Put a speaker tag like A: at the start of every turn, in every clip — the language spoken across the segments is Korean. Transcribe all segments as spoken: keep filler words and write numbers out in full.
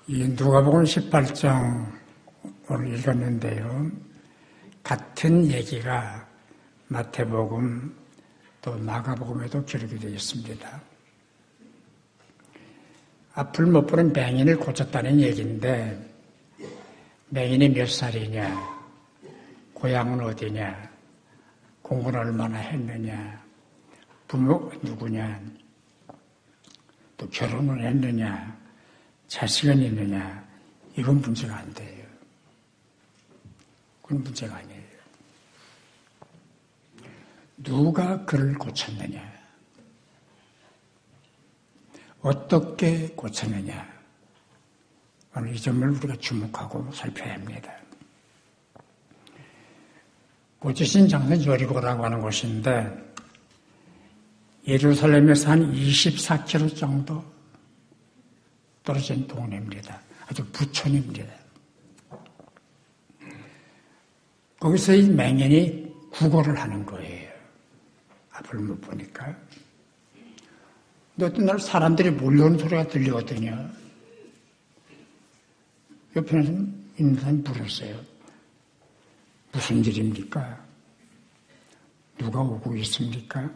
A: 이 누가복음 십팔 장 오늘 읽었는데요. 같은 얘기가 마태복음 또 마가복음에도 기록이 되어 있습니다. 앞을 못 보는 맹인을 고쳤다는 얘기인데 맹인이 몇 살이냐, 고향은 어디냐, 공부는 얼마나 했느냐, 부모가 누구냐, 또 결혼을 했느냐, 자식은 있느냐, 이건 문제가 안 돼요. 그건 문제가 아니에요. 누가 그를 고쳤느냐, 어떻게 고쳤느냐, 오늘 이 점을 우리가 주목하고 살펴야 합니다. 고치신 장소는 여리고라고 하는 곳인데 예루살렘에서 한 이십사 킬로미터 정도 떨어진 동네입니다. 아주 부촌입니다. 거기서 이 맹인이 구걸을 하는 거예요. 앞을 못 보니까. 근데 어떤 날 사람들이 몰려오는 소리가 들리거든요. 옆에 있는 사람이 물었어요. 무슨 일입니까? 누가 오고 있습니까?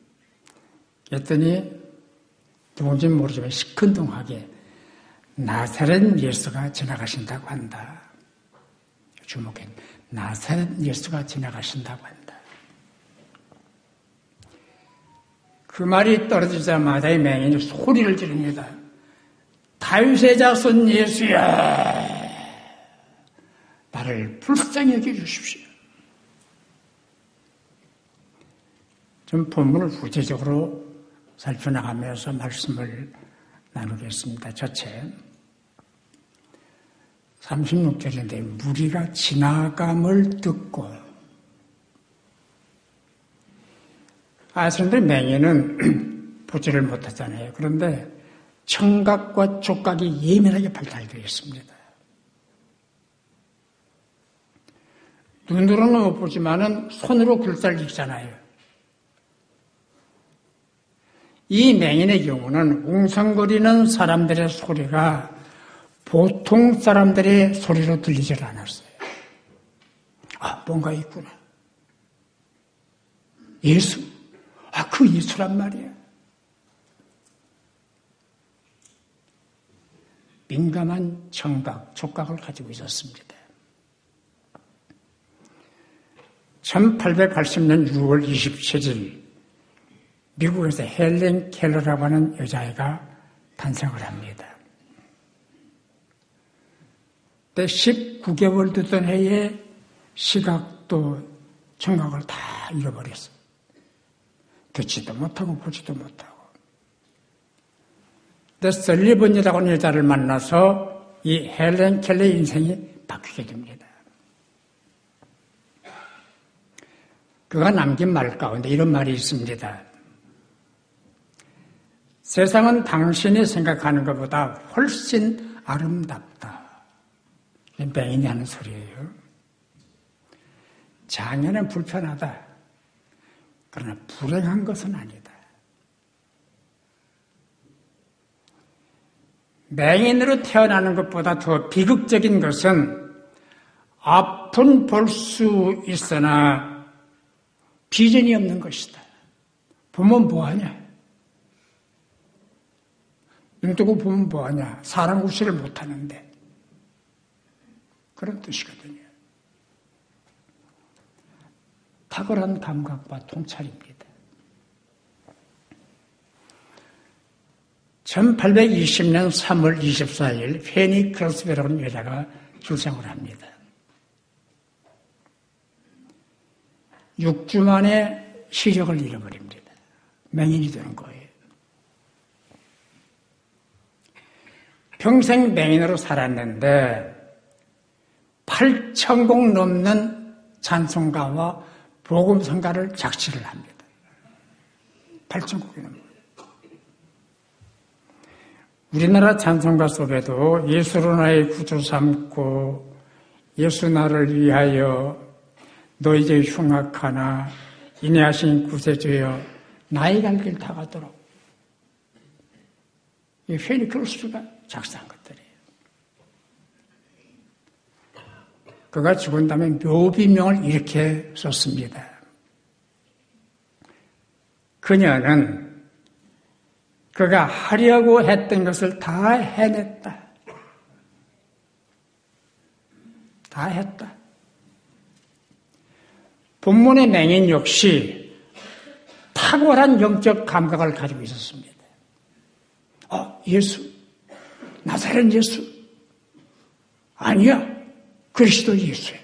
A: 그랬더니 누군지는 모르지만 시큰둥하게 나사렛 예수가 지나가신다고 한다. 주목해. 나사렛 예수가 지나가신다고 한다. 그 말이 떨어지자마자 이 맹인이 소리를 지릅니다. 다윗의 자손 예수야, 나를 불쌍히 여겨주십시오. 좀 본문을 구체적으로 살펴나가면서 말씀을 나누겠습니다. 첫째, 삼십육 절인데 무리가 지나감을 듣고, 아, 사람들이 맹인은 보지를 못하잖아요. 그런데 청각과 촉각이 예민하게 발달되어 있습니다. 눈으로는 못 보지만은 손으로 글자를 읽잖아요. 이 맹인의 경우는 웅성거리는 사람들의 소리가 보통 사람들의 소리로 들리질 않았어요. 아, 뭔가 있구나. 예수? 아, 그 예수란 말이야. 민감한 청각, 촉각을 가지고 있었습니다. 천팔백팔십 년 유월 이십칠일 미국에서 헬렌 켈러라고 하는 여자아이가 탄생을 합니다. 그때 십구 개월 됐던 해에 시각도 청각을 다 잃어버렸어요. 듣지도 못하고 보지도 못하고. 근데 설리번이라고 하는 여자를 만나서 이 헬렌 켈러의 인생이 바뀌게 됩니다. 그가 남긴 말 가운데 이런 말이 있습니다. 세상은 당신이 생각하는 것보다 훨씬 아름답다. 맹인이 하는 소리예요. 장애는 불편하다. 그러나 불행한 것은 아니다. 맹인으로 태어나는 것보다 더 비극적인 것은 앞은 볼 수 있으나 비전이 없는 것이다. 보면 뭐하냐? 눈 뜨고 보면 뭐하냐? 사람 구실을 못하는데. 그런 뜻이거든요. 탁월한 감각과 통찰입니다. 천팔백이십 년 삼월 이십사일 페니 크로스베라는 여자가 출생을 합니다. 육 주 만에 시력을 잃어버립니다. 맹인이 되는 거예요. 평생 맹인으로 살았는데 팔천 곡 넘는 찬송가와 복음성가를 작시를 합니다. 팔천 곡이 넘는. 우리나라 찬송가 속에도 예수로 나의 구주 삼고 예수 나를 위하여 너희에게 흉악하나 인내하신 구세주여 나의 갈 길 다 가도록 이 페니 크로스가 작사한 것들이에요. 그가 죽은 다음에 묘비명을 이렇게 썼습니다. 그녀는 그가 하려고 했던 것을 다 해냈다. 다 했다. 본문의 맹인 역시 탁월한 영적 감각을 가지고 있었습니다. 어, 예수, 나사렛 예수. 아니야, 그리스도 예수야.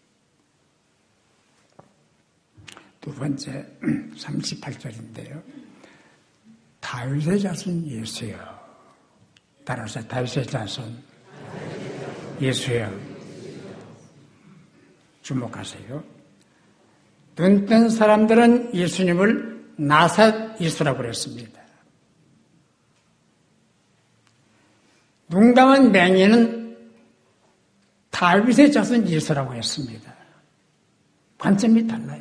A: 두 번째, 삼십팔 절인데요. 다윗의 자손 예수여. 따라서 다윗의 자손 예수여. 주목하세요. 눈뜬 사람들은 예수님을 나사렛 예수라고 그랬습니다. 눈 감은 맹인은 다윗의 자손 예수라고 했습니다. 관점이 달라요.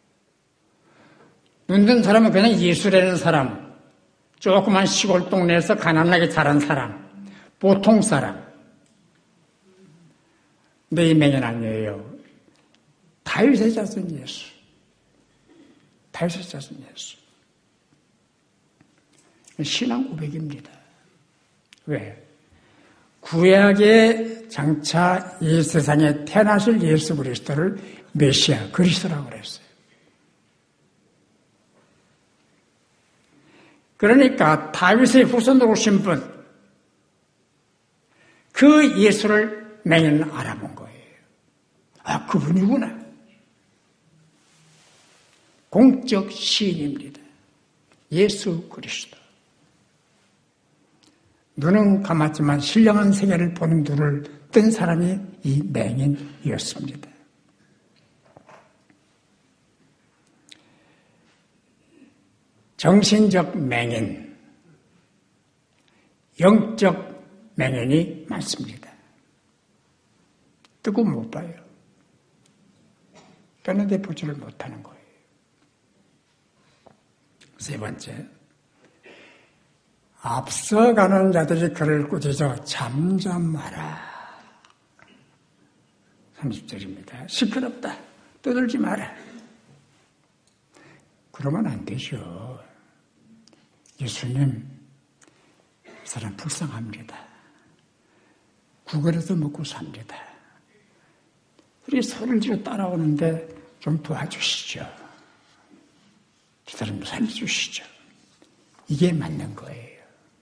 A: 눈뜬 사람은 그냥 예수라는 사람, 조그만 시골 동네에서 가난하게 자란 사람, 보통 사람. 근데 이 맹인 아니에요. 다윗의 자손 예수. 다윗의 자손 예수. 신앙 고백입니다. 왜? 구약의 장차 이 세상에 태어나실 예수 그리스도를 메시아, 그리스도라고 그랬어요. 그러니까 다윗의 후손으로 오신 분, 그 예수를 맹인은 알아본 거예요. 아, 그분이구나. 공적 시인입니다. 예수 그리스도. 눈은 감았지만 신령한 세계를 보는 눈을 뜬 사람이 이 맹인이었습니다. 정신적 맹인, 영적 맹인이 많습니다. 뜨고 못 봐요. 뼈는데 보지를 못하는 거예요. 세 번째, 앞서가는 자들이 그를 꾸짖어 잠잠하라. 삼십 절입니다. 시끄럽다. 떠들지 마라. 그러면 안 되죠. 예수님, 이 사람 불쌍합니다. 구걸해서 먹고 삽니다. 우리 소리를 지르 따라오는데 좀 도와주시죠. 이 사람 살려주시죠. 이게 맞는 거예요.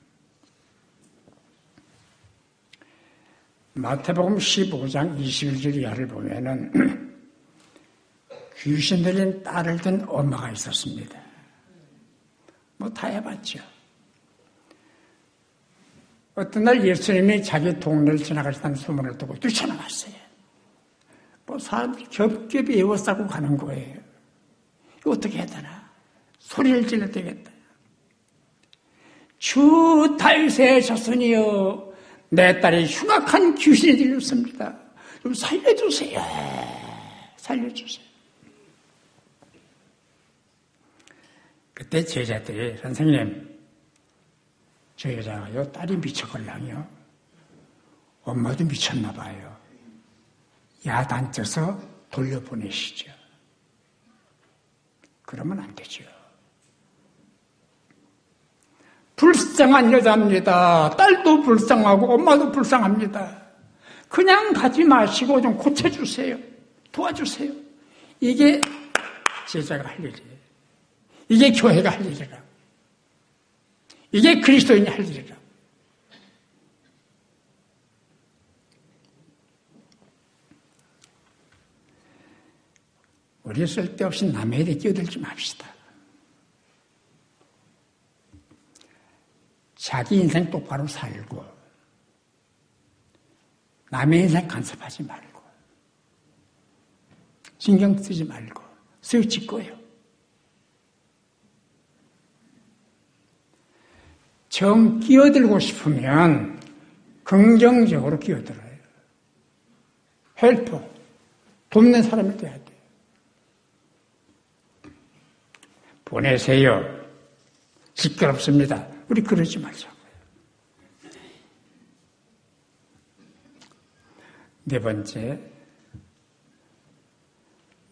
A: 마태복음 십오 장 이십일 절 이하를 보면은 귀신 들린 딸을 둔 엄마가 있었습니다. 뭐 다 해봤죠. 어떤 날 예수님이 자기 동네를 지나가시다는 소문을 듣고 뛰쳐나갔어요. 뭐 사람들이 겹겹이 에워싸고 가는 거예요. 이거 어떻게 해야 되나? 소리를 질러 되겠다. 주 다윗의 자손이여, 내 딸이 흉악한 귀신이 들렸습니다. 좀 살려주세요. 살려주세요. 그때 제자들이, 선생님, 저 여자가요, 딸이 미쳐걸랑요. 엄마도 미쳤나 봐요. 야단쳐서 돌려보내시죠. 그러면 안 되죠. 불쌍한 여자입니다. 딸도 불쌍하고 엄마도 불쌍합니다. 그냥 가지 마시고 좀 고쳐주세요. 도와주세요. 이게 제자가 할 일이에요. 이게 교회가 할 일이라. 이게 그리스도인이 할 일이라. 우리 쓸데없이 남의 일에 끼어들지 맙시다. 자기 인생 똑바로 살고 남의 인생 간섭하지 말고 신경 쓰지 말고 스위치 꺼요. 정 끼어들고 싶으면 긍정적으로 끼어들어요. 헬퍼, 돕는 사람이 돼야 돼요. 보내세요. 시끄럽습니다. 우리 그러지 말자고요. 네 번째,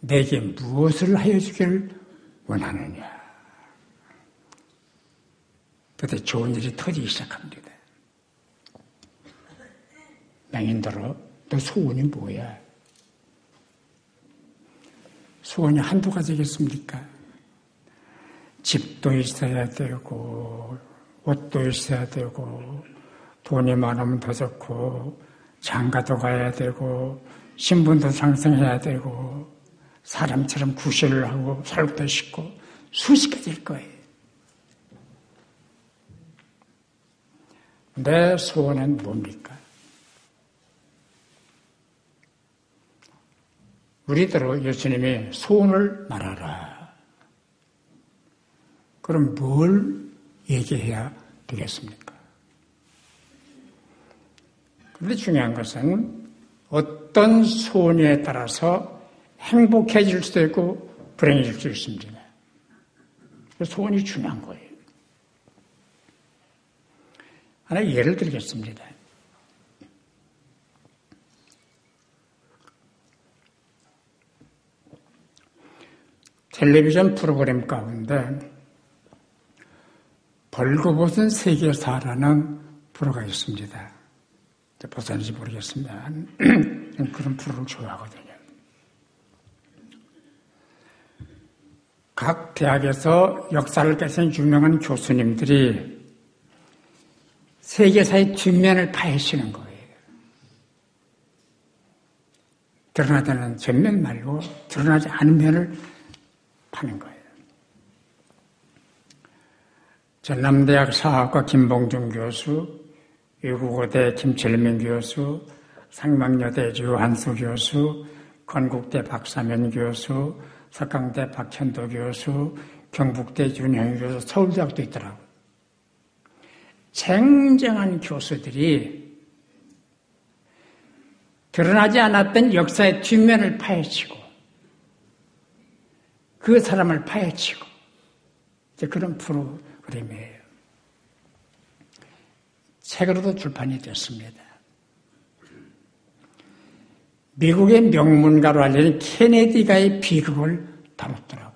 A: 내게 무엇을 하여 주기를 원하느냐. 그때 좋은 일이 터지기 시작합니다. 맹인들어, 너 소원이 뭐야? 소원이 한두 가지겠습니까? 집도 있어야 되고, 옷도 있어야 되고, 돈이 많으면 더 좋고, 장가도 가야 되고, 신분도 상승해야 되고, 사람처럼 구실을 하고, 살고도 싶고, 수십 가지일 거예요. 내 소원은 뭡니까? 우리대로 예수님이 소원을 말하라. 그럼 뭘 얘기해야 되겠습니까? 그런데 중요한 것은 어떤 소원에 따라서 행복해질 수도 있고 불행해질 수 있습니다. 소원이 중요한 거예요. 하나 예를 들겠습니다. 텔레비전 프로그램 가운데 벌거벗은 세계사라는 프로가 있습니다. 보셨는지 모르겠습니다. 그런 프로를 좋아하거든요. 각 대학에서 역사를 깨는 유명한 교수님들이 세계사의 뒷면을 파헤치는 거예요. 드러나지 전면 말고 드러나지 않은 면을 파는 거예요. 전남대학 사학과 김봉중 교수, 외국어대 김철민 교수, 상명여대 유한수 교수, 건국대 박사면 교수, 석강대 박현도 교수, 경북대 윤형 교수, 서울대학도 있더라고요. 쟁쟁한 교수들이 드러나지 않았던 역사의 뒷면을 파헤치고 그 사람을 파헤치고 이제 그런 프로그램이에요. 책으로도 출판이 됐습니다. 미국의 명문가로 알려진 케네디가의 비극을 다뤘더라고요.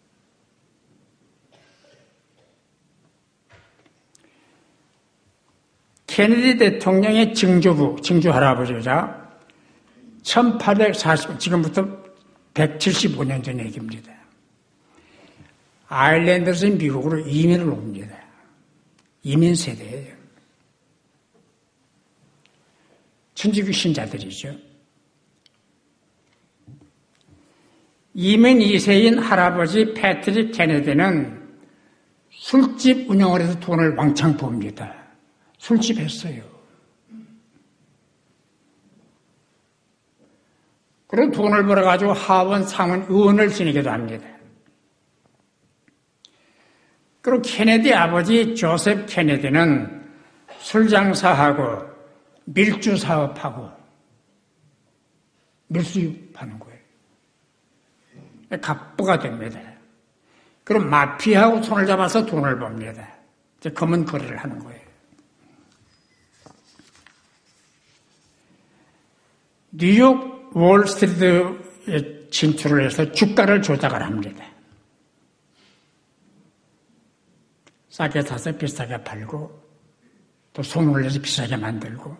A: 케네디 대통령의 증조부, 증조 할아버지가 천팔백사십, 지금부터 백칠십오 년 전 얘기입니다. 아일랜드에서 미국으로 이민을 옵니다. 이민 세대예요. 천주교 신자들이죠. 이민 이 세인 할아버지 패트릭 케네디는 술집 운영을 해서 돈을 왕창 봅니다. 술집 했어요. 그리고 돈을 벌어가지고 하원, 상원, 의원을 지내기도 합니다. 그리고 케네디 아버지 조셉 케네디는 술 장사하고 밀주 사업하고 밀수입하는 거예요. 갑부가 됩니다. 그럼 마피아하고 손을 잡아서 돈을 법니다. 이제 검은 거래를 하는 거예요. 뉴욕 월스트리트에 진출을 해서 주가를 조작을 합니다. 싸게 사서 비싸게 팔고 또 소문을 내서 비싸게 만들고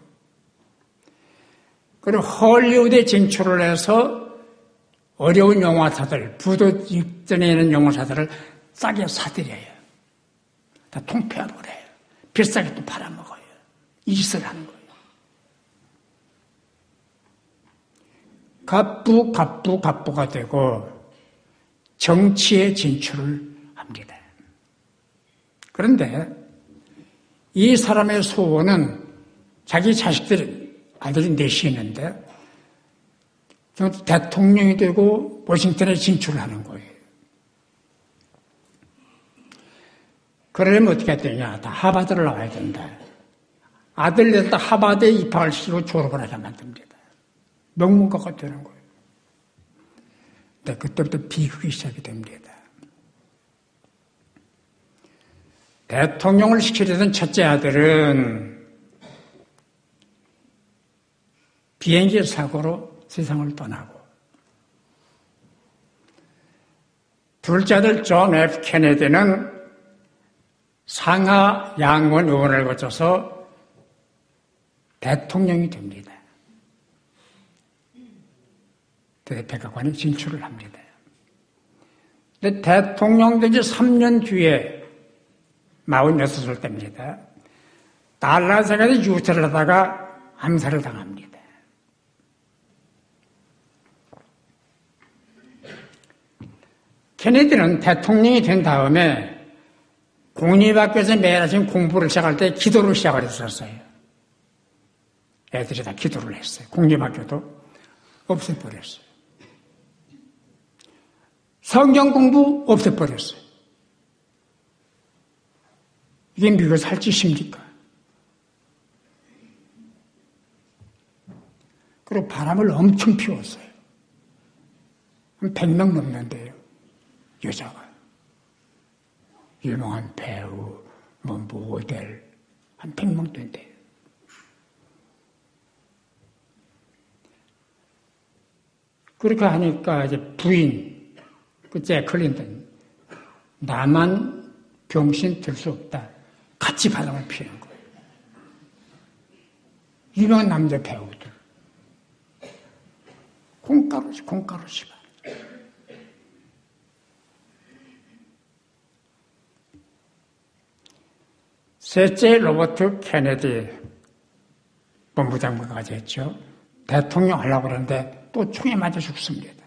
A: 그리고 헐리우드에 진출을 해서 어려운 영화사들, 부도 입전에 있는 영화사들을 싸게 사들여요. 다 통폐합을 해요. 비싸게 또 팔아먹어요. 이 짓을 하는 거예요. 갑부, 갑부, 갑부가 되고 정치에 진출을 합니다. 그런데 이 사람의 소원은 자기 자식들, 아들이 넷이 있는데 대통령이 되고 워싱턴에 진출을 하는 거예요. 그러려면 어떻게 해야 되냐. 다 하버드를 나와야 된다. 아들 냈다 하버드에 입학을 시키고 졸업을 하게 만듭니다. 명문가가 되는 거예요. 근데 그때부터 비극이 시작이 됩니다. 대통령을 시키려던 첫째 아들은 비행기 사고로 세상을 떠나고 둘째 아들 존 에프 케네디는 상하 양원 의원을 거쳐서 대통령이 됩니다. 대백악관에 진출을 합니다. 근데 대통령 되지 삼 년 뒤에 마흔여섯 살 때입니다. 달라스에서 유태를 하다가 암살을 당합니다. 케네디는 대통령이 된 다음에 공립학교에서 매일 아침 공부를 시작할 때 기도를 시작을 했었어요. 애들이 다 기도를 했어요. 공립학교도 없애버렸어요. 성경 공부 없애버렸어요. 이게 미국에 살 짓입니까? 그리고 바람을 엄청 피웠어요. 한 백 명 넘는데요. 여자가. 유명한 배우, 뭐 모델, 한 백 명 된대요. 그렇게 하니까 이제 부인, 그 잭 클린턴, 나만 병신 들 수 없다. 같이 바람을 피우는 거예요. 유명한 남자 배우들. 콩가루지, 콩가루지. 셋째 로버트 케네디 본부장관까지 했죠. 대통령 하려고 그러는데 또 총에 맞아 죽습니다.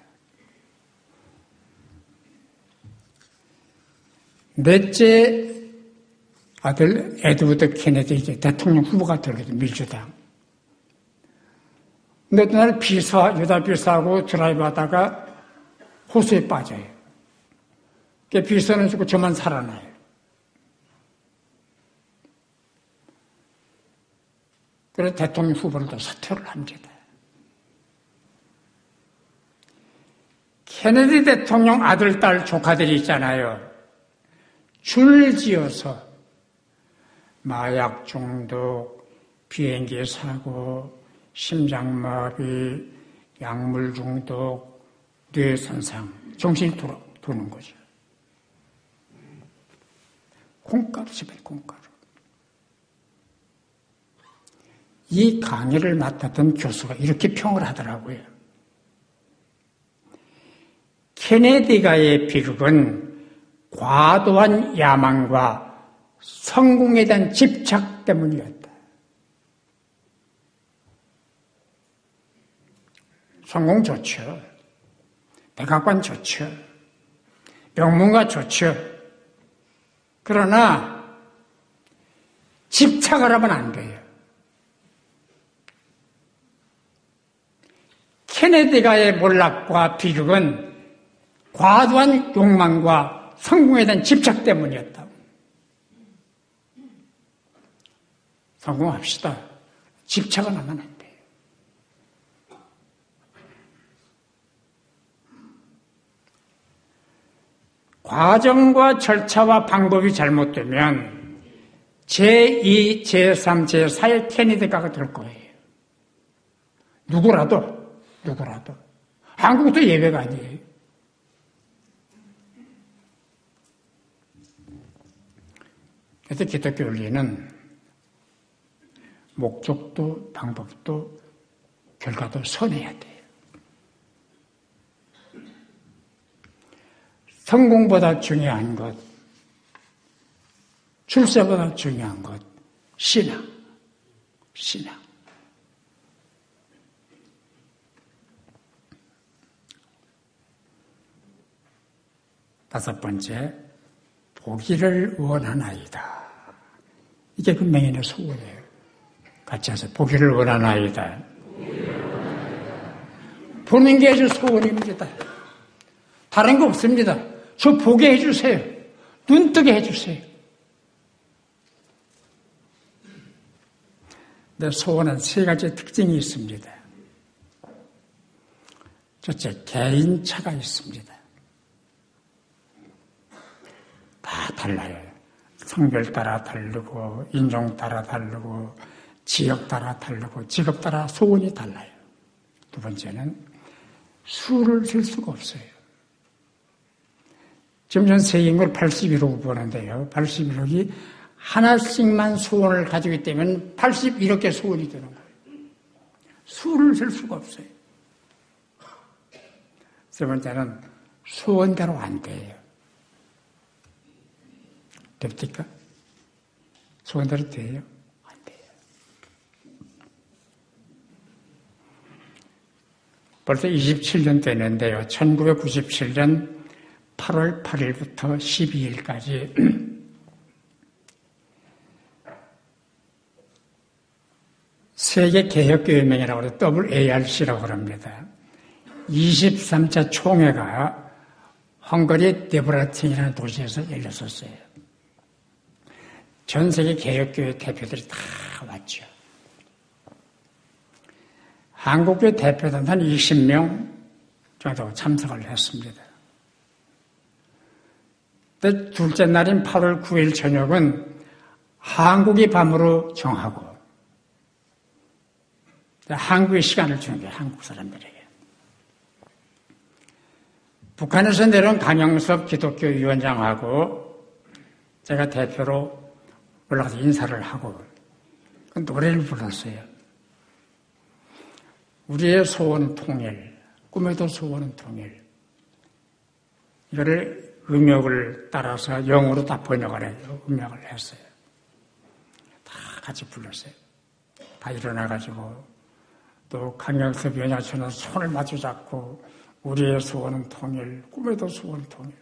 A: 넷째 아들 에드워드 케네디 이제 대통령 후보가 되거든요. 민주당. 근데 어떤 날 비서, 여자 비서하고 드라이브 하다가 호수에 빠져요. 그 비서는 죽고 저만 살아나요. 그래서 대통령 후보를 또 사퇴를 합니다. 케네디 대통령 아들, 딸, 조카들이 있잖아요. 줄지어서 마약 중독, 비행기 사고, 심장마비, 약물 중독, 뇌손상, 정신이 돌아, 도는 거죠. 콩가루 집에 콩가루. 이 강의를 맡았던 교수가 이렇게 평을 하더라고요. 케네디가의 비극은 과도한 야망과 성공에 대한 집착 때문이었다. 성공 좋죠. 백악관 좋죠. 명문가 좋죠. 그러나 집착을 하면 안 돼요. 케네디가의 몰락과 비극은 과도한 욕망과 성공에 대한 집착 때문이었다. 성공합시다. 집착은 하면 안 돼요. 과정과 절차와 방법이 잘못되면 제이, 제삼, 제사의 케네디가가 될 거예요. 누구라도, 누구라도. 한국도 예외가 아니에요. 그래서 기독교 윤리는 목적도 방법도 결과도 선해야 돼요. 성공보다 중요한 것, 출세보다 중요한 것, 신앙, 신앙. 다섯 번째, 보기를 원하나이다. 이게 그 맹인의 소원이에요. 같이 해서 보기를 원하나이다. 보는 게 아주 소원입니다. 다른 거 없습니다. 저 보게 해주세요. 눈 뜨게 해주세요. 내 소원은 세 가지 특징이 있습니다. 첫째, 개인차가 있습니다. 다 달라요. 성별 따라 다르고, 인종 따라 다르고, 지역 따라 다르고, 직업 따라 소원이 달라요. 두 번째는 수를 셀 수가 없어요. 지금 전 세인걸 팔십일억 보는데요. 팔십일억이 하나씩만 소원을 가지고 있다면 팔십일억 개 소원이 되는 거예요. 수를 셀 수가 없어요. 세 번째는 소원대로 안 돼요. 됩니까? 소원대로 돼요? 안 돼요. 벌써 이십칠 년 됐는데요. 천구백구십칠 년 팔월 팔일부터 십이일까지 세계개혁교회명이라고 해서 더블유 에이 알 씨라고 합니다. 이십삼 차 총회가 헝가리 데브라틴이라는 도시에서 열렸었어요. 전 세계 개혁교회 대표들이 다 왔죠. 한국교회 대표단 한 이십 명 정도 참석을 했습니다. 근데 둘째 날인 팔월 구일 저녁은 한국의 밤으로 정하고 한국의 시간을 주는 거예요. 한국 사람들에게. 북한에서 내려온 강영섭 기독교 위원장하고 제가 대표로 올라가서 인사를 하고 그 노래를 불렀어요. 우리의 소원은 통일, 꿈에도 소원은 통일. 이거를 음역을 따라서 영어로 다 번역을 해요. 음역을 했어요. 다 같이 불렀어요. 다 일어나가지고 또 강영섭 위원장처럼 손을 마주 잡고 우리의 소원은 통일, 꿈에도 소원은 통일.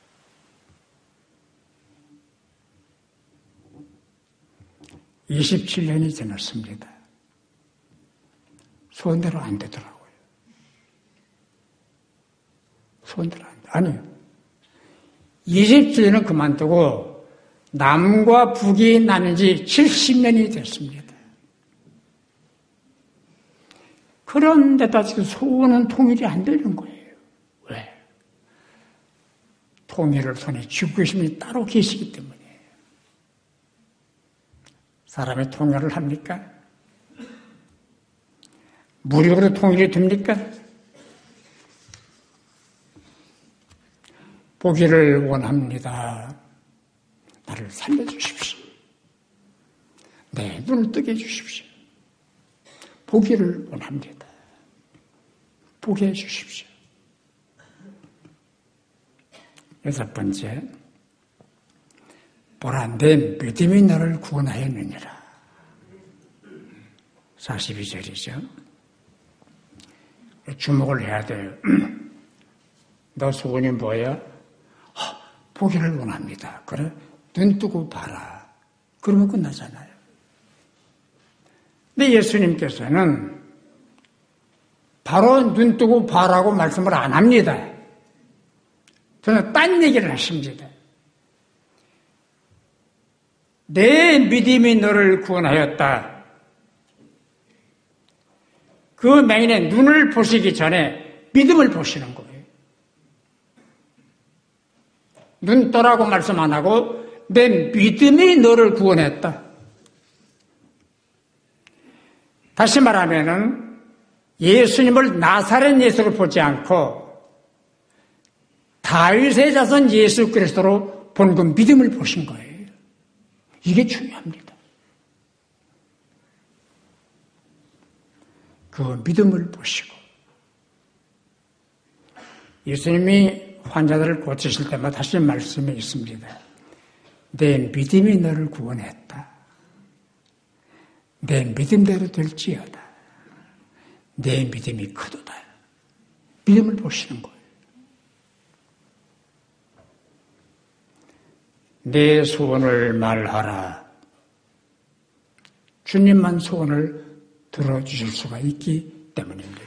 A: 이십칠 년이 지났습니다. 소원대로 안 되더라고요. 소원대로 안 돼. 아니요. 이십칠 년은 그만두고 남과 북이 나뉜 지 칠십 년이 됐습니다. 그런데도 아직도 소원은 통일이 안 되는 거예요. 왜? 통일을 손에 쥐고 계신 분이 따로 계시기 때문이에요. 사람이 통일을 합니까? 무력으로 통일이 됩니까? 보기를 원합니다. 나를 살려주십시오. 내 눈을 뜨게 해주십시오. 보기를 원합니다. 보게 해주십시오. 여섯 번째, 보라 내 믿음이 너를 구원하였느니라. 사십이 절이죠. 주목을 해야 돼요. 너 소원이 뭐야? 어, 보기를 원합니다. 그래? 눈 뜨고 봐라. 그러면 끝나잖아요. 근데 예수님께서는 바로 눈 뜨고 봐라고 말씀을 안 합니다. 저는 딴 얘기를 하십니다. 내 믿음이 너를 구원하였다. 그 맹인의 눈을 보시기 전에 믿음을 보시는 거예요. 눈 떠라고 말씀 안 하고 내 믿음이 너를 구원했다. 다시 말하면은 예수님을 나사렛 예수를 보지 않고 다윗의 자손 예수 그리스도로 본 그 믿음을 보신 거예요. 이게 중요합니다. 그 믿음을 보시고 예수님이 환자들을 고치실 때마다 하신 말씀이 있습니다. 내 믿음이 너를 구원했다. 내 믿음대로 될지어다. 내 믿음이 크도다. 믿음을 보시는 거예요. 내 소원을 말하라. 주님만 소원을 들어주실 수가 있기 때문입니다.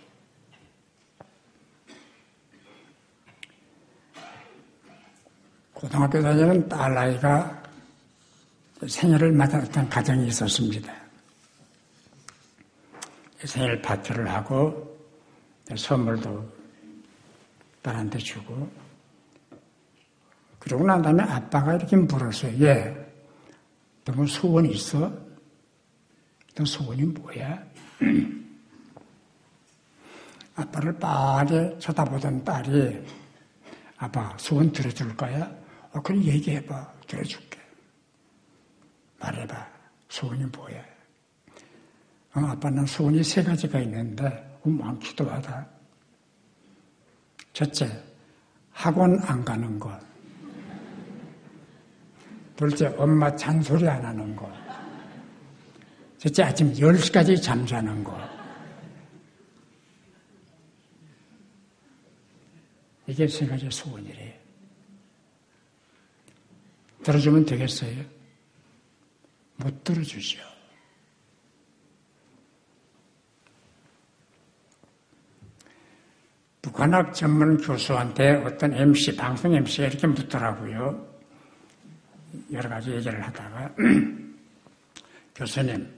A: 고등학교 다니는 딸아이가 생일을 맞았던 가정이 있었습니다. 생일 파티를 하고 선물도 딸한테 주고 그러고 난 다음에 아빠가 이렇게 물었어요. 얘, 너 뭐 소원이 있어? 너 소원이 뭐야? 아빠를 빤히 쳐다보던 딸이 아빠, 소원 들어줄 거야? 어, 그럼 얘기해봐. 들어줄게. 말해봐. 소원이 뭐야? 어, 아빠, 난 소원이 세 가지가 있는데, 어, 많기도 하다. 첫째, 학원 안 가는 거. 둘째, 엄마 잔소리 안 하는 거. 셋째, 아침 열 시까지 잠자는 거. 이게 세 가지 소원이래요. 들어주면 되겠어요? 못 들어주죠. 북한학 전문 교수한테 어떤 엠씨, 방송 엠씨가 이렇게 묻더라고요. 여러 가지 얘기를 하다가 교수님,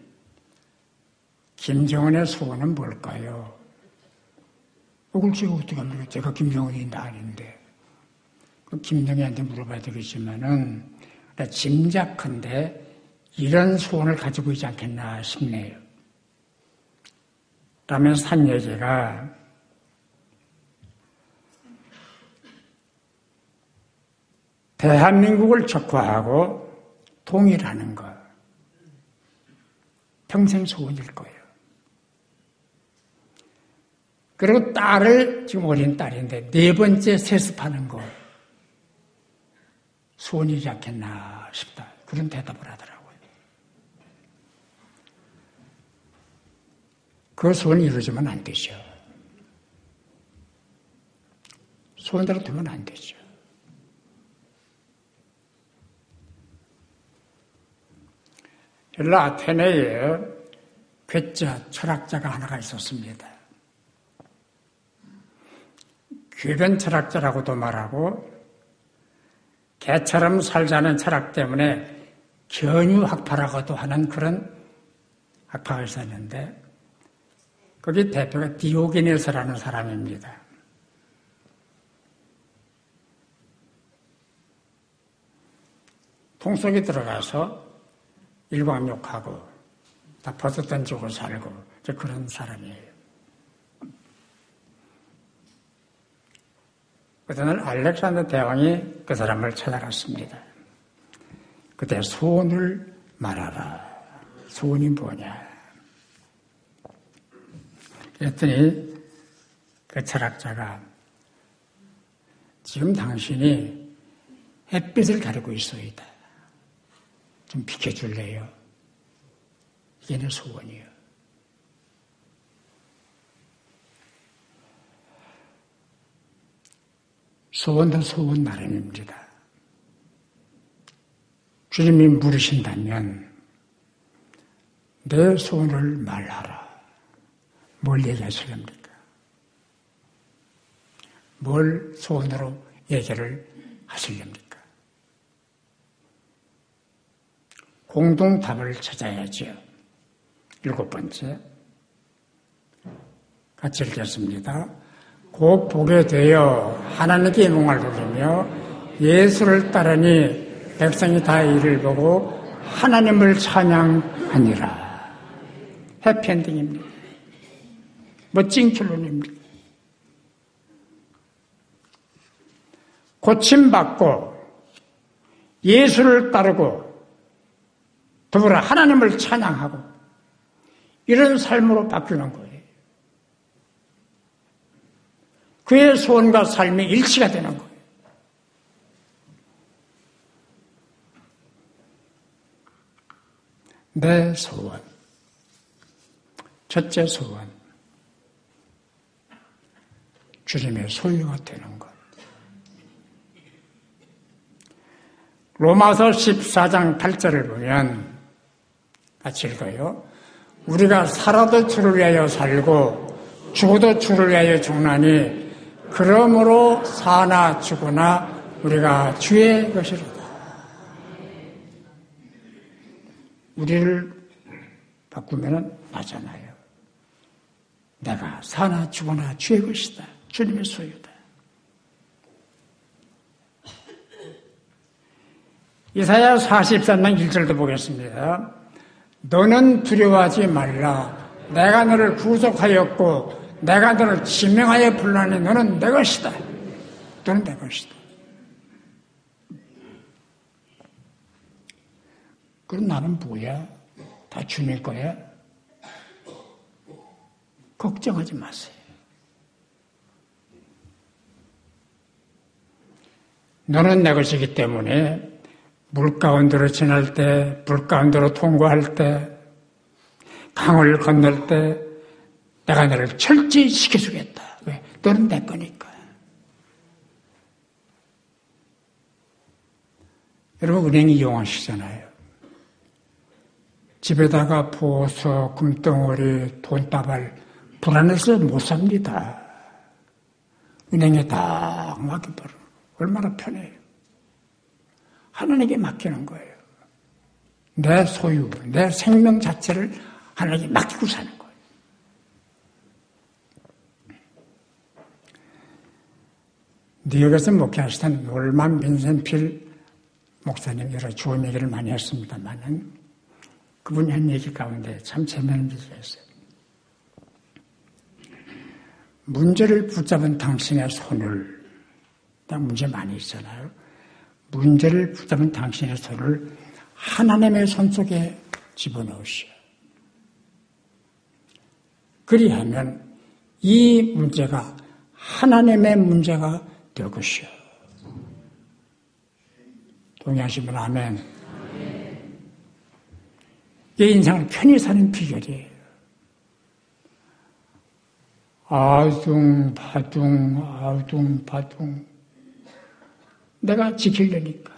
A: 김정은의 소원은 뭘까요? 그걸 제가 어떻게 합니까? 제가 김정은이 나 아닌데. 김정희한테 물어봐야 되겠지만은, 짐작컨대 이런 소원을 가지고 있지 않겠나 싶네요. 라면서 한 얘기가, 대한민국을 적화하고 통일하는 것. 평생 소원일 거예요. 그리고 딸을, 지금 어린 딸인데, 네 번째 세습하는 거. 소원이지 않겠나 싶다. 그런 대답을 하더라고요. 그 소원이 이루어지면 안 되죠. 소원대로 되면 안 되죠. 헬라 아테네에 괴짜 철학자가 하나가 있었습니다. 궤변 철학자라고도 말하고 개처럼 살자는 철학 때문에 견유학파라고도 하는 그런 학파가 있었는데 거기 대표가 디오게네스라는 사람입니다. 통속에 들어가서 일광욕하고 다 벗어던지고 살고 그런 사람이에요. 어느 날 알렉산더 대왕이 그 사람을 찾아갔습니다. 그때 소원을 말하라. 소원이 뭐냐. 그랬더니 그 철학자가 지금 당신이 햇빛을 가리고 있어이다. 좀 비켜줄래요? 이게 내 소원이에요. 소원도 소원 나름입니다. 주님이 물으신다면 내 소원을 말하라. 뭘 얘기하시렵니까? 뭘 소원으로 얘기를 하시렵니까? 공동답을 찾아야죠. 일곱 번째. 같이 읽겠습니다. 곧 보게 되어 하나님께 영광을 돌리며 예수를 따르니 백성이 다 이를 보고 하나님을 찬양하니라. 해피엔딩입니다. 멋진 결론입니다. 고침받고 예수를 따르고 더불어 하나님을 찬양하고 이런 삶으로 바뀌는 거예요. 그의 소원과 삶이 일치가 되는 거예요. 내 소원. 첫째 소원. 주님의 소유가 되는 것. 로마서 십사 장 팔 절을 보면 같이 읽어요. 우리가 살아도 주를 위하여 살고 죽어도 주를 위하여 죽나니 그러므로 사나 죽으나 우리가 주의 것이로다. 우리를 바꾸면 맞잖아요. 내가 사나 죽으나 주의 것이다. 주님의 소유다. 이사야 사십삼 장 일 절도 보겠습니다. 너는 두려워하지 말라. 내가 너를 구속하였고 내가 너를 지명하여 불러니 너는 내 것이다. 또는 내 것이다. 그럼 나는 뭐야? 다 주님 거야? 걱정하지 마세요. 너는 내 것이기 때문에 물 가운데로 지날 때, 불 가운데로 통과할 때, 강을 건널 때 내가 너를 철저히 지켜주겠다. 왜? 너는 내 거니까. 여러분 은행 이용하시잖아요. 집에다가 보석, 금덩어리, 돈다발 불안해서 못 삽니다. 은행에 딱 맡겨버려. 얼마나 편해요. 하나님께 맡기는 거예요. 내 소유, 내 생명 자체를 하나님께 맡기고 사는 거예요. 뉴욕에서 목회하시던 놀만 빈센필 목사님 여러 좋은 얘기를 많이 했습니다만은 그분이 한 얘기 가운데 참 재미있는 얘기가 있어요. 문제를 붙잡은 당신의 손을, 딱 문제 많이 있잖아요. 문제를 붙잡은 당신의 손을 하나님의 손 속에 집어넣으시오. 그리하면 이 문제가 하나님의 문제가 될 것이오. 동의하시면 아멘. 이 인생을 편히 사는 비결이에요. 아둥바둥 아둥바둥 내가 지키려니까.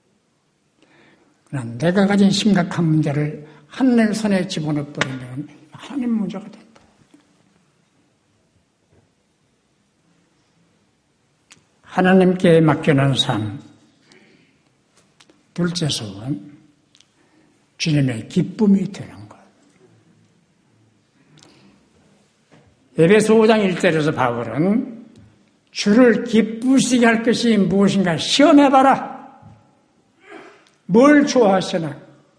A: 그러나 내가 가진 심각한 문제를 하나님의 손에 집어넣어버리면 하나님 문제가 된다. 하나님께 맡겨놓은 삶. 둘째 소원, 주님의 기쁨이 되는 것. 에베소 오 장 일 절에서 바울은 주를 기쁘시게 할 것이 무엇인가 시험해봐라. 뭘 좋아하시나?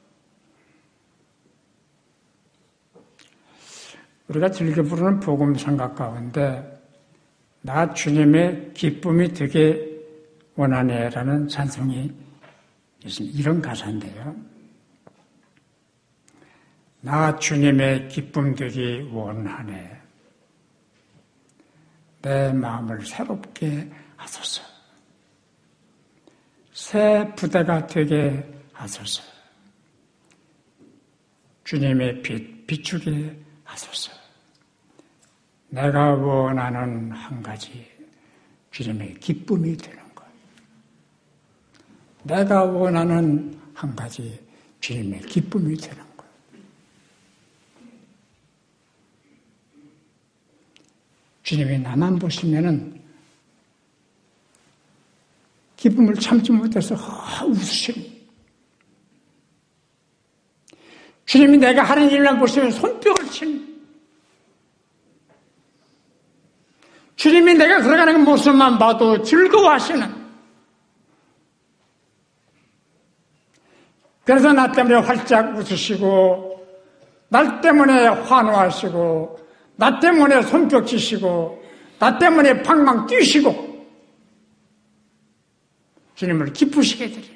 A: 우리가 즐겨 부르는 복음성가 가운데 나 주님의 기쁨이 되게 원하네라는 찬송이 있습니다. 이런 가사인데요. 나 주님의 기쁨 되기 원하네. 내 마음을 새롭게 하소서. 새 부대가 되게 하소서. 주님의 빛 비추게 하소서. 내가 원하는 한 가지 주님의 기쁨이 되는 것. 내가 원하는 한 가지 주님의 기쁨이 되는 것. 주님이 나만 보시면은 기쁨을 참지 못해서 아, 웃으시는. 주님이 내가 하는 일만 보시면 손뼉을 치는. 주님이 내가 걸어가는 모습만 봐도 즐거워하시는. 그래서 나 때문에 활짝 웃으시고 나 때문에 환호하시고 나 때문에 손뼉 치시고 나 때문에 방망 뛰시고 주님을 기쁘시게 드려.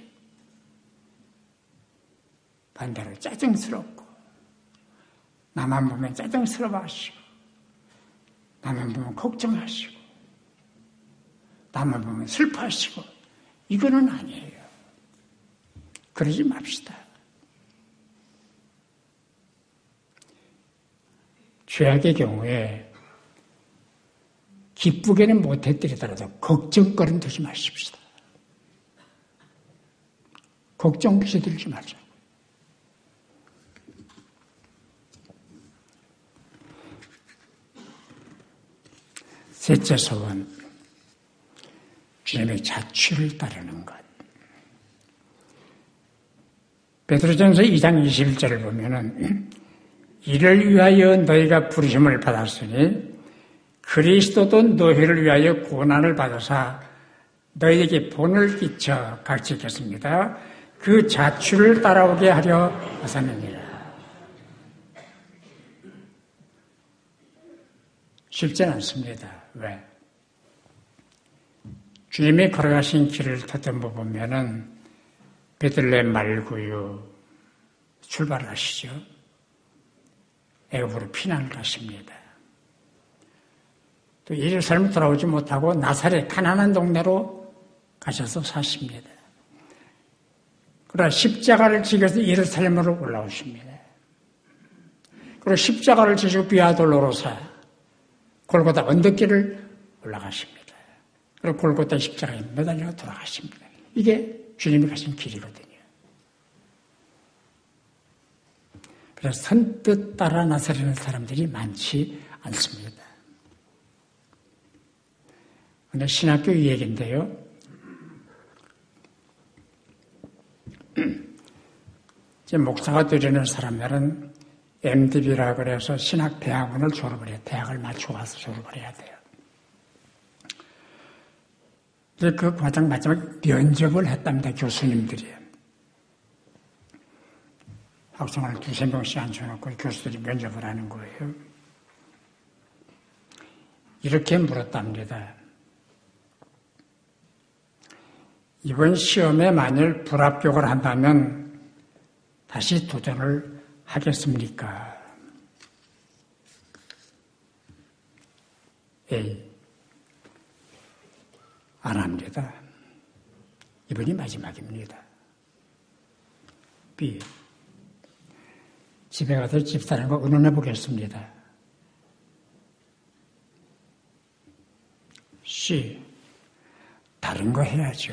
A: 반대로 짜증스럽고 나만 보면 짜증스러워하시고 나만 보면 걱정하시고 나만 보면 슬퍼하시고 이거는 아니에요. 그러지 맙시다. 죄악의 경우에 기쁘게는 못했더라도 걱정거리는 두지 마십시다. 걱정부시 들지 말자. 셋째 소원, 주님의 자취를 따르는 것. 베드로전서 이 장 이십일 절을 보면은 이를 위하여 너희가 부르심을 받았으니 그리스도도 너희를 위하여 고난을 받으사 너희에게 본을 끼쳐 각지했습니다. 그 자취를 따라오게 하려 하셨느니라. 쉽지 않습니다. 왜? 주님이 걸어가신 길을 더듬어 보면은 베들레헴 말고요 출발하시죠. 애굽으로 피난을 가십니다. 또 예루살렘 돌아오지 못하고 나사렛 가난한 동네로 가셔서 사십니다. 그러나 십자가를 지켜서 예루살렘으로 올라오십니다. 그리고 십자가를 지시고 비아돌로로사 골고다 언덕길을 올라가십니다. 그리고 골고다 십자가에 매달려 돌아가십니다. 이게 주님이 가신 길이거든요. 그래서 선뜻 따라 나서려는 사람들이 많지 않습니다. 오늘 신학교 얘기인데요. 제 목사가 되려는 사람들은 엠디비라 그래서 신학대학원을 졸업을 해요. 대학을 맞추고 와서 졸업을 해야 돼요. 이제 그 과정 마지막에 면접을 했답니다. 교수님들이. 학생을 두세 명씩 앉혀놓고 교수들이 면접을 하는 거예요. 이렇게 물었답니다. 이번 시험에 만일 불합격을 한다면 다시 도전을 하겠습니까? A. 안 합니다. 이번이 마지막입니다. B. 집에 가서 집사람과 의논해 보겠습니다. C. 다른 거 해야죠.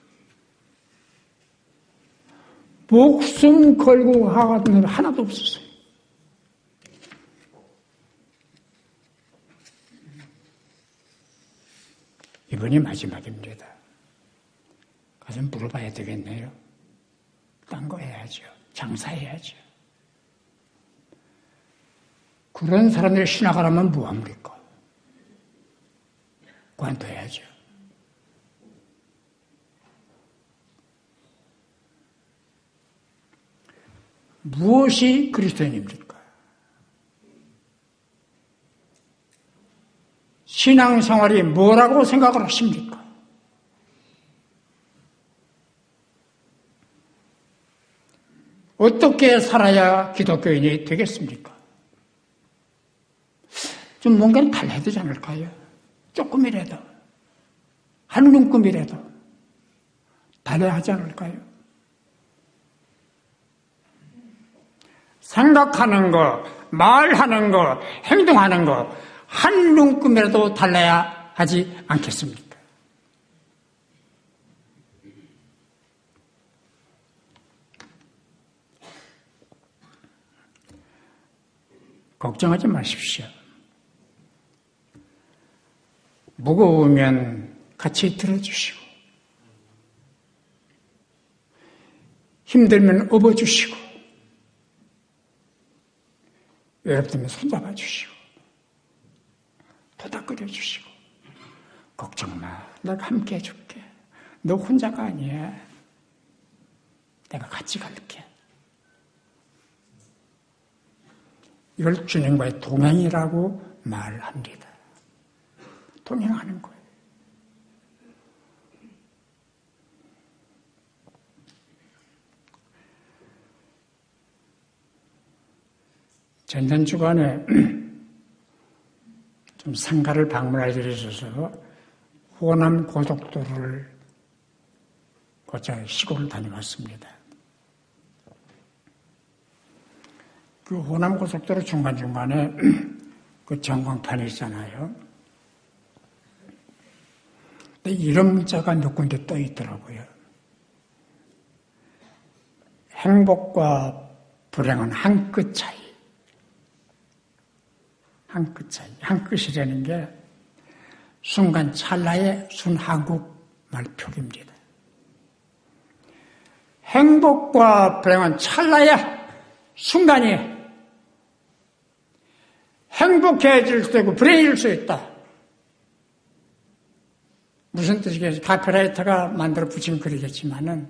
A: 목숨 걸고 하는 일 하나도 없었어요. 이번이 마지막입니다. 가서 물어봐야 되겠네요. 딴 거 해야죠. 장사해야죠. 그런 사람들이 신학을 하면 뭐합니까? 관둬야죠. 무엇이 그리스도인입니까? 신앙생활이 뭐라고 생각을 하십니까? 어떻게 살아야 기독교인이 되겠습니까? 좀 뭔가를 달라야 되지 않을까요? 조금이라도, 한 움큼이라도 달라야 하지 않을까요? 생각하는 거, 말하는 거, 행동하는 거, 한 눈금이라도 달라야 하지 않겠습니까? 걱정하지 마십시오. 무거우면 같이 들어주시고, 힘들면 업어주시고, 외롭다면 손잡아 주시고, 토닥거려 주시고, 걱정 마. 내가 함께 해줄게. 너 혼자가 아니야. 내가 같이 갈게. 이걸 주님과의 동행이라고 말합니다. 동행하는 거예요. 전년 주간에 좀 상가를 방문할 일이 있어서 호남 고속도로를 곧잘 시골을 다녀왔습니다. 그 호남 고속도로 중간중간에 그 전광판이 있잖아요. 근데 이런 문자가 몇 군데 떠 있더라고요. 행복과 불행은 한 끗 차이. 한 끗 차이. 한 끗이라는 게 순간 찰나의 순한국 말표기입니다. 행복과 불행은 찰나야 순간이에요. 행복해질 수 있고 불행해질 수 있다. 무슨 뜻이겠어요? 카피라이터가 만들어 붙인 글이겠지만은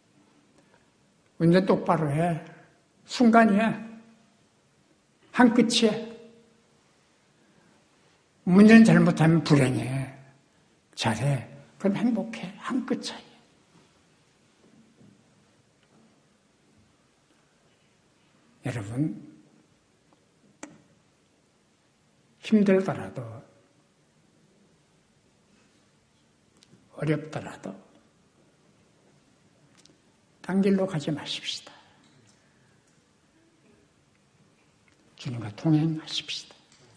A: 운전 똑바로 해. 순간이야. 한 끝이야. 운전 잘못하면 불행해. 잘해. 그럼 행복해. 한 끗 차이. 여러분, 힘들더라도, 어렵더라도, 딴 길로 가지 마십시다. 주님과 동행하십시다.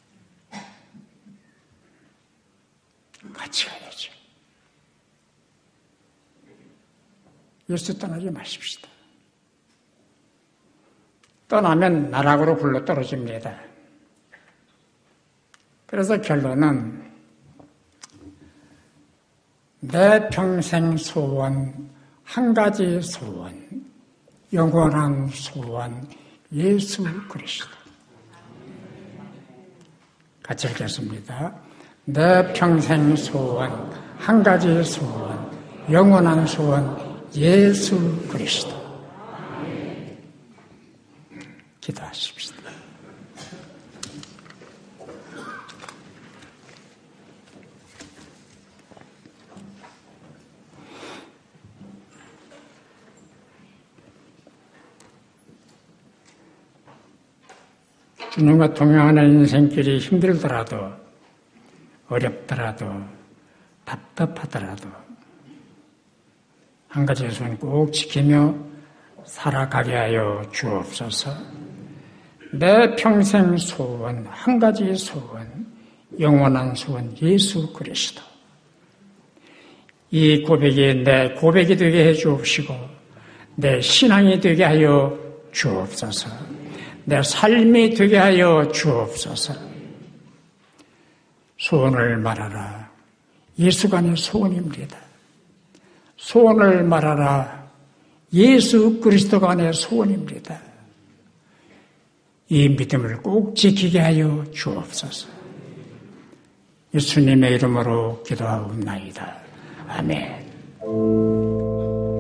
A: 같이 가야죠. 예수 떠나지 마십시다. 떠나면 나락으로 굴러 떨어집니다. 그래서 결론은 내 평생 소원, 한 가지 소원, 영원한 소원, 예수 그리스도. 같이 읽겠습니다. 내 평생 소원, 한 가지 소원, 영원한 소원, 예수 그리스도. 기도하십시다. 주님과 동행하는 인생길이 힘들더라도, 어렵더라도, 답답하더라도 한 가지 소원 꼭 지키며 살아가게 하여 주옵소서. 내 평생 소원, 한 가지 소원, 영원한 소원, 예수 그리스도. 이 고백이 내 고백이 되게 해 주옵시고 내 신앙이 되게 하여 주옵소서. 내 삶이 되게 하여 주옵소서. 소원을 말하라. 예수가 내 소원입니다. 소원을 말하라. 예수 그리스도가 내 소원입니다. 이 믿음을 꼭 지키게 하여 주옵소서. 예수님의 이름으로 기도하옵나이다. 아멘.